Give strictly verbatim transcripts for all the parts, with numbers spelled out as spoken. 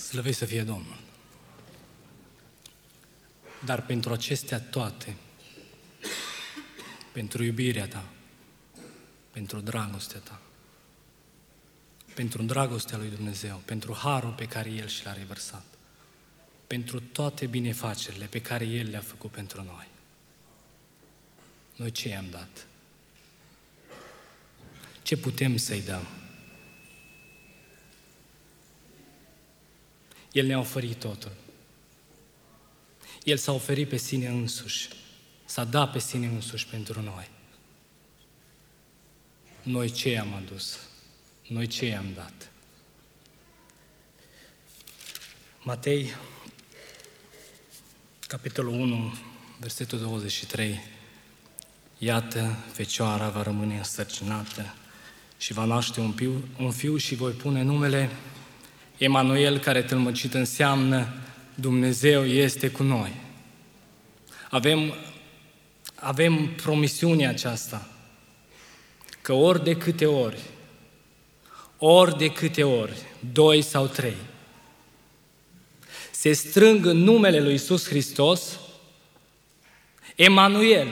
Slăvit să fie Domnul! Dar pentru acestea toate, pentru iubirea Ta, pentru dragostea Ta, pentru dragostea lui Dumnezeu, pentru harul pe care El și l-a revărsat, pentru toate binefacerile pe care El le-a făcut pentru noi, noi ce i-am dat? Ce putem să-i dăm? El ne-a oferit totul. El s-a oferit pe sine însuși, s-a dat pe sine însuși pentru noi. Noi ce i-am adus? Noi ce i-am dat? Matei, capitolul unu, versetul douăzeci și trei. Iată, fecioara va rămâne însărcinată și va naște un fiu, un fiu și voi pune numele Emanuel, care tălmăcit înseamnă Dumnezeu este cu noi. Avem, avem promisiunea aceasta că ori de câte ori, ori de câte ori, doi sau trei, se strâng în numele lui Iisus Hristos, Emanuel,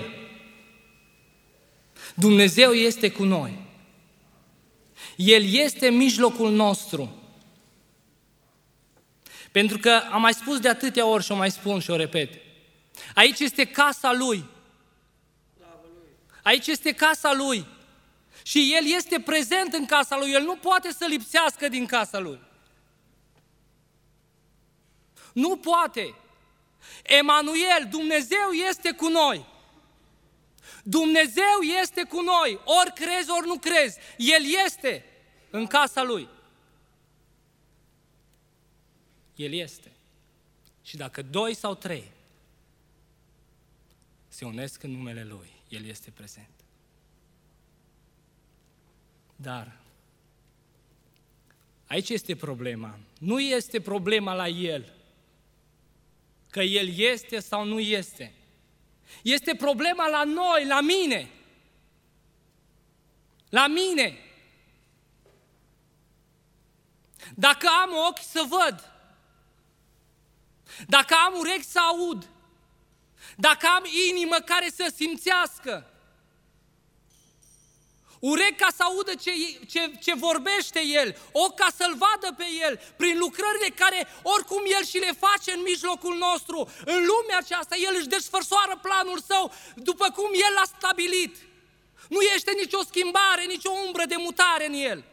Dumnezeu este cu noi. El este în mijlocul nostru. Pentru că am mai spus de atâtea ori și o mai spun și o repet. Aici este casa Lui. Aici este casa Lui. Și El este prezent în casa Lui. El nu poate să lipsească din casa Lui. Nu poate. Emanuel, Dumnezeu este cu noi. Dumnezeu este cu noi. Ori crezi, ori nu crezi. El este în casa Lui. El este. Și dacă doi sau trei se unesc în numele Lui, El este prezent. Dar aici este problema. Nu este problema la El, că El este sau nu este. Este problema la noi, la mine. La mine. Dacă am ochi să văd, dacă am urechi să aud, dacă am inimă care să simțească, urechi ca să audă ce, ce, ce vorbește El, ochi ca să-L vadă pe El, prin lucrările care oricum El și le face în mijlocul nostru, în lumea aceasta, El își desfășoară planul Său după cum El l-a stabilit. Nu este nicio schimbare, nicio umbră de mutare în El.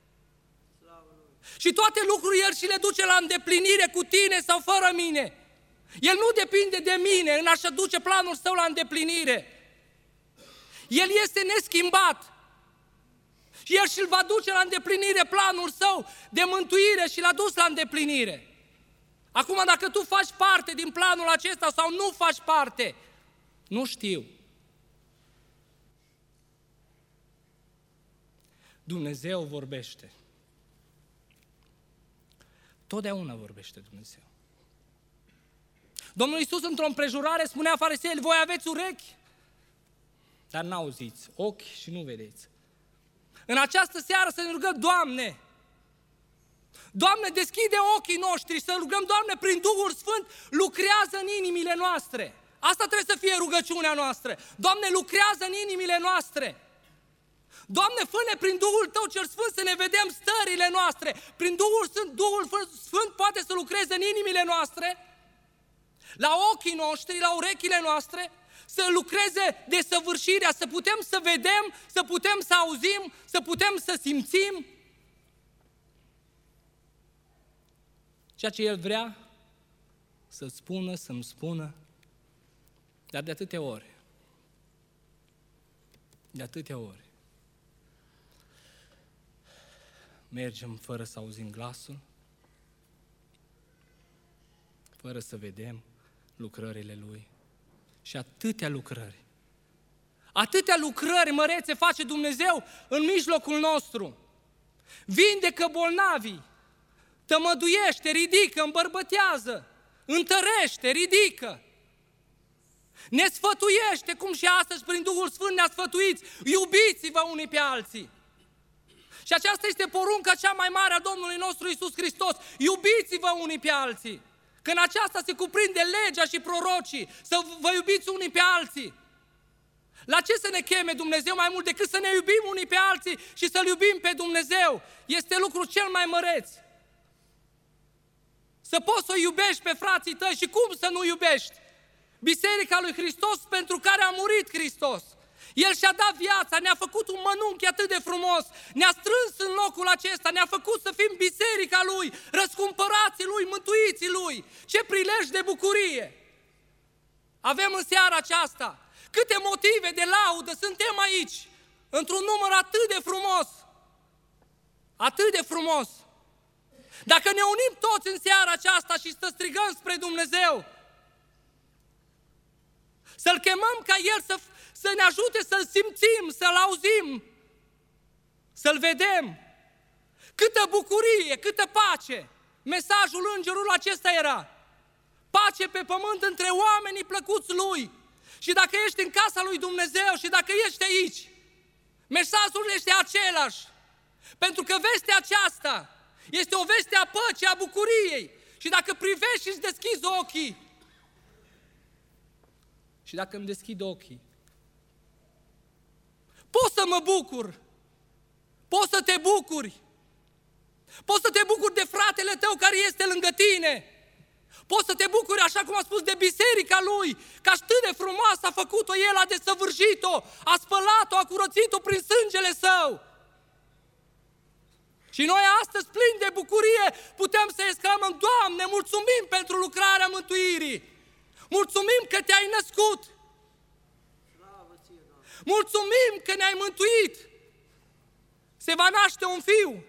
Și toate lucrurile El și le duce la îndeplinire cu tine sau fără mine. El nu depinde de mine în a-și duce planul Său la îndeplinire. El este neschimbat. Și El și-l va duce la îndeplinire planul Său de mântuire și l-a dus la îndeplinire. Acum, dacă tu faci parte din planul acesta sau nu faci parte, nu știu. Dumnezeu vorbește. Totdeauna vorbește Dumnezeu. Domnul Iisus, într-o împrejurare, spunea fariseilor: voi aveți urechi, dar n-auziți, ochi și nu vedeți. În această seară să ne rugăm: Doamne, Doamne, deschide ochii noștri, să rugăm: Doamne, prin Duhul Sfânt, lucrează în inimile noastre. Asta trebuie să fie rugăciunea noastră. Doamne, lucrează în inimile noastre. Doamne, fă-ne prin Duhul Tău cel Sfânt să ne vedem stările noastre. Prin Duhul Sfânt, Duhul Sfânt poate să lucreze în inimile noastre, la ochii noștri, la urechile noastre, să lucreze desăvârșirea, să putem să vedem, să putem să auzim, să putem să simțim ceea ce El vrea să spună, să-mi spună. Dar de atâtea ori, de atâtea ori, mergem fără să auzim glasul, fără să vedem lucrările Lui. Și atâtea lucrări, atâtea lucrări mărețe face Dumnezeu în mijlocul nostru. Vindecă bolnavii, tămăduiește, ridică, îmbărbătează, întărește, ridică, ne sfătuiește, cum și astăzi prin Duhul Sfânt ne-a sfătuit: iubiți-vă unii pe alții. Și aceasta este porunca cea mai mare a Domnului nostru Iisus Hristos. Iubiți-vă unii pe alții. Că în aceasta se cuprinde legea și prorocii, să vă iubiți unii pe alții. La ce să ne cheme Dumnezeu mai mult decât să ne iubim unii pe alții și să-L iubim pe Dumnezeu? Este lucrul cel mai măreț. Să poți să iubești pe frații tăi și cum să nu iubești? Biserica lui Hristos pentru care a murit Hristos. El și-a dat viața, ne-a făcut un mănunchi atât de frumos, ne-a strâns în locul acesta, ne-a făcut să fim biserica Lui, răscumpărații Lui, mântuiții Lui. Ce prilej de bucurie! Avem în seara aceasta câte motive de laudă, suntem aici, într-un număr atât de frumos, atât de frumos. Dacă ne unim toți în seara aceasta și să strigăm spre Dumnezeu, să-L chemăm ca El să, să ne ajute să-L simțim, să-L auzim, să-L vedem. Câtă bucurie, câtă pace! Mesajul îngerului acesta era: pace pe pământ între oamenii plăcuți Lui. Și dacă ești în casa lui Dumnezeu și dacă ești aici, mesajul este același. Pentru că vestea aceasta este o veste a păcii, a bucuriei. Și dacă privești și îți deschizi ochii, și dacă îmi deschid ochii, pot să mă bucur, poți să te bucuri, poți să te bucuri de fratele tău care este lângă tine, poți să te bucuri, așa cum a spus, de biserica lui, că atât de frumoasă a făcut-o el, a desăvârșit-o, a spălat-o, a curățit-o prin sângele său. Și noi astăzi, plini de bucurie, putem să exclamăm: Doamne, mulțumim pentru lucrarea mântuirii! Mulțumim că te-ai născut! Mulțumim că ne-ai mântuit! Se va naște un fiu!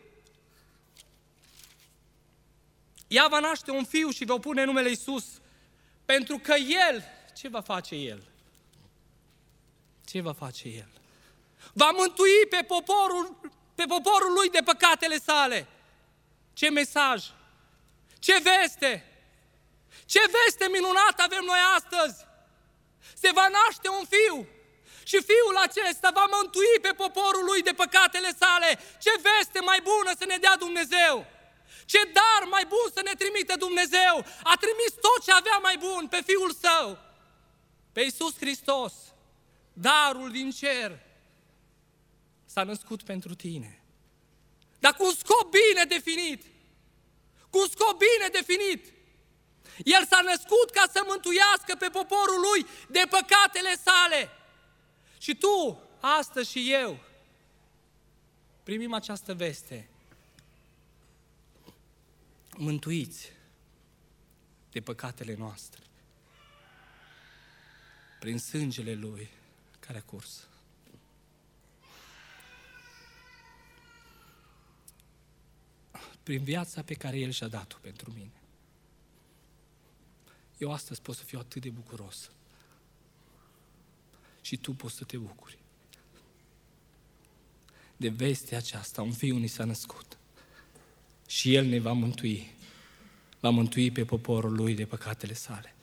Ea va naște un fiu și va pune numele Iisus, pentru că El, ce va face El? Ce va face El? Va mântui pe poporul, pe poporul Lui de păcatele sale. Ce mesaj! Ce veste! Ce veste minunată avem noi astăzi! Se va naște un fiu și fiul acesta va mântui pe poporul Lui de păcatele sale. Ce veste mai bună să ne dea Dumnezeu! Ce dar mai bun să ne trimite Dumnezeu! A trimis tot ce avea mai bun pe Fiul Său, pe Iisus Hristos. Darul din cer s-a născut pentru tine. Dar cu un scop bine definit. Cu un scop bine definit. El s-a născut ca să mântuiască pe poporul Lui de păcatele sale. Și tu, astăzi și eu, primim această veste. Mântuiți de păcatele noastre prin sângele Lui care a curs. Prin viața pe care El și-a dat-o pentru mine. Eu astăzi pot să fiu atât de bucuros. Și tu poți să te bucuri de vestea aceasta. Un fiu ni s-a născut. Și El ne va mântui. Va mântui pe poporul Lui de păcatele sale.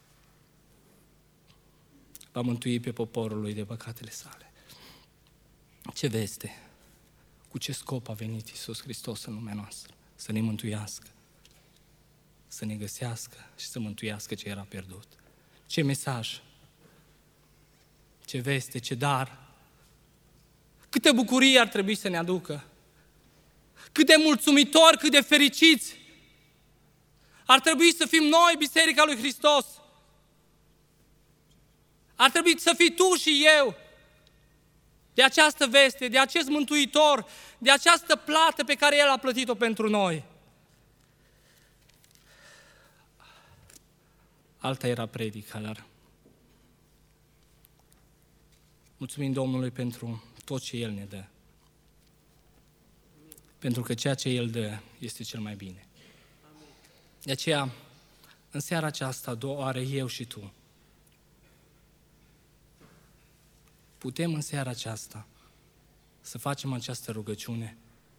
Va mântui pe poporul Lui de păcatele sale. Ce veste! Cu ce scop a venit Iisus Hristos în lumea noastră? Să ne mântuiască. Să ne găsească și să mântuiască ce era pierdut. Ce mesaj! Ce veste, ce dar! Câtă bucurie ar trebui să ne aducă! Cât de mulțumitori, cât de fericiți ar trebui să fim noi, Biserica lui Hristos. Ar trebui să fii tu și eu de această veste, de acest Mântuitor, de această plată pe care El a plătit-o pentru noi. Alta era predica, dar mulțumim Domnului pentru tot ce El ne dă. Pentru că ceea ce El dă este cel mai bine. De aceea, în seara aceasta, doar eu și tu, putem în seara aceasta să facem această rugăciune,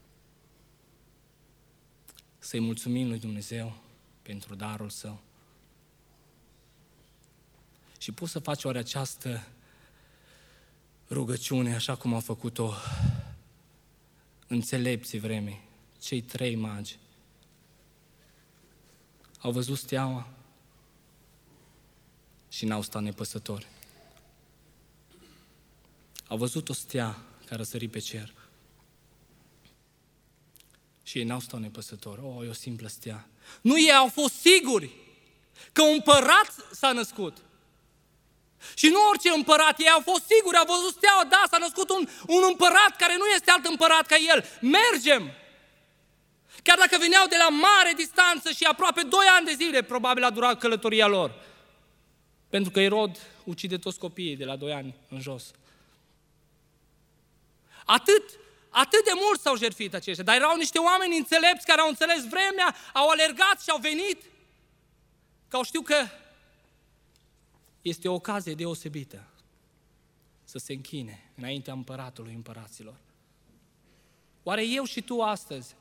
să-i mulțumim lui Dumnezeu pentru darul Său. Și poți să faci oare această rugăciune așa cum a făcut-o înțelepții vremii, cei trei magi, au văzut steaua și n-au stat nepăsători. Au văzut o stea care a sărit pe cer și ei n-au stat nepăsători. O, e o simplă stea. Nu, ei au fost siguri că un împărat s-a născut. Și nu orice împărat, ei au fost siguri, au văzut steaua, da, s-a născut un, un împărat care nu este alt împărat ca el. Mergem! Chiar dacă veneau de la mare distanță și aproape doi ani de zile, probabil a durat călătoria lor. Pentru că Irod ucide toți copiii de la doi ani în jos. Atât, atât de mult s-au jertfit aceștia, dar erau niște oameni înțelepți care au înțeles vremea, au alergat și au venit, că au știut că este o ocazie deosebită să se închine înaintea împăratului împăraților. Oare eu și tu astăzi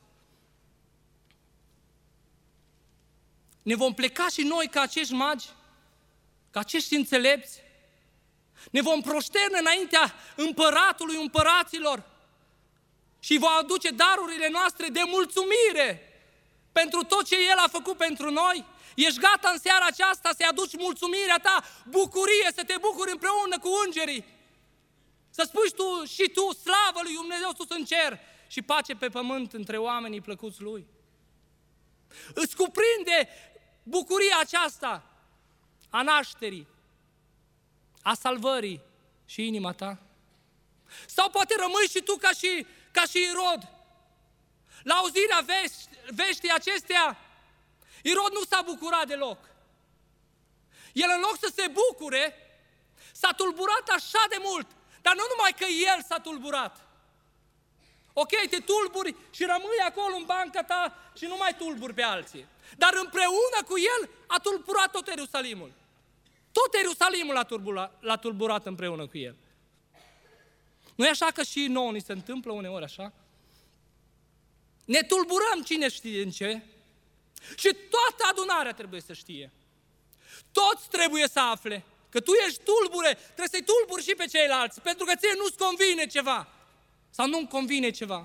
ne vom pleca și noi ca acești magi, ca acești înțelepți? Ne vom proșterne înaintea împăratului împăraților și vom aduce darurile noastre de mulțumire pentru tot ce El a făcut pentru noi? Ești gata în seara aceasta să-i aduci mulțumirea ta, bucurie, să te bucuri împreună cu îngerii? Să spui tu și tu slavă lui Dumnezeu sus în cer și pace pe pământ între oamenii plăcuți Lui? Îți cuprinde bucuria aceasta a nașterii, a salvării și inima ta? Sau poate rămâi și tu ca și, ca și Irod. La auzirea vești, veștii acestea, Irod nu s-a bucurat deloc. El în loc să se bucure, s-a tulburat așa de mult. Dar nu numai că el s-a tulburat. Ok, te tulburi și rămâi acolo în banca ta și nu mai tulburi pe alții. Dar împreună cu el a tulburat tot Ierusalimul. Tot Ierusalimul l-a tulburat, l-a tulburat împreună cu el. Nu e așa că și nouă ni se întâmplă uneori așa? Ne tulburăm cine știe în ce? Și toată adunarea trebuie să știe. Toți trebuie să afle că tu ești tulbure, trebuie să-i tulburi și pe ceilalți, pentru că ție nu-ți convine ceva sau nu-mi convine ceva.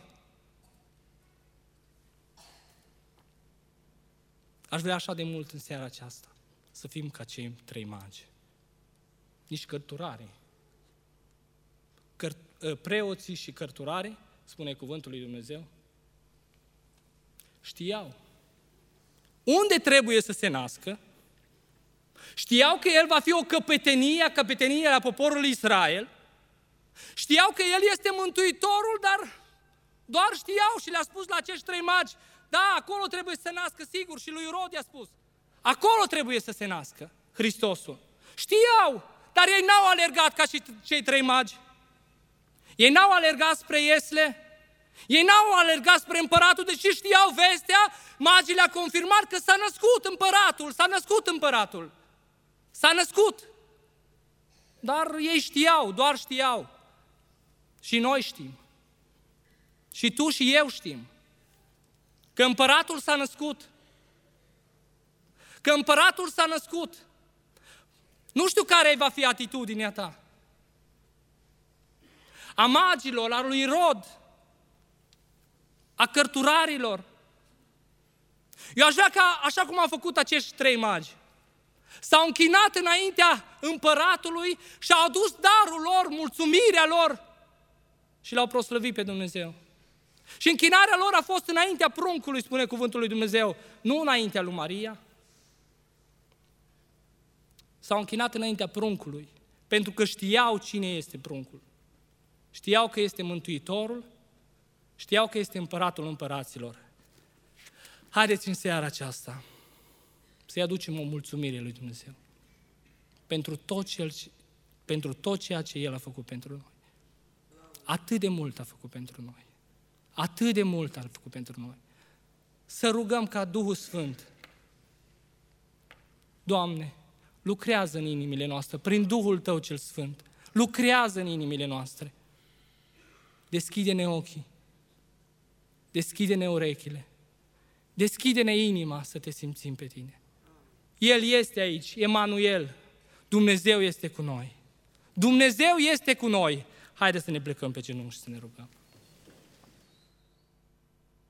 Aș vrea așa de mult în seara aceasta să fim ca cei trei magi. Nici cărturare. Căr- preoții și cărturare, spune cuvântul lui Dumnezeu, știau unde trebuie să se nască, știau că el va fi o căpetenie, căpetenie la poporul Israel, știau că el este mântuitorul, dar doar știau și le-a spus la acești trei magi, da, acolo trebuie să se nască, sigur, și lui Irod i-a spus, acolo trebuie să se nască Hristosul. Știau, dar ei n-au alergat ca și cei trei magi. Ei n-au alergat spre Iesle, ei n-au alergat spre împăratul, deși știau vestea, magii le-a confirmat că s-a născut împăratul, s-a născut împăratul. S-a născut. Dar ei știau, doar știau. Și noi știm. Și tu și eu știm. Că împăratul s-a născut. Că împăratul s-a născut. Nu știu care va fi atitudinea ta. A magilor, a lui Irod, a cărturarilor. Eu aș vrea ca, așa cum au făcut acești trei magi, s-au închinat înaintea împăratului și au adus darul lor, mulțumirea lor și l-au proslăvit pe Dumnezeu. Și închinarea lor a fost înaintea pruncului, spune cuvântul lui Dumnezeu, nu înaintea lui Maria. S-au închinat înaintea pruncului, pentru că știau cine este pruncul. Știau că este Mântuitorul, știau că este Împăratul împăraților. Haideți în seara aceasta să-i aducem o mulțumire lui Dumnezeu pentru tot, ce el, pentru tot ceea ce El a făcut pentru noi. Atât de mult a făcut pentru noi. Atât de mult a făcut pentru noi. Să rugăm ca Duhul Sfânt, Doamne, lucrează în inimile noastre, prin Duhul Tău cel Sfânt, lucrează în inimile noastre. Deschide-ne ochii, deschide-ne urechile, deschide-ne inima să te simțim pe Tine. El este aici, Emanuel, Dumnezeu este cu noi. Dumnezeu este cu noi. Haideți să ne plecăm pe genunchi și să ne rugăm.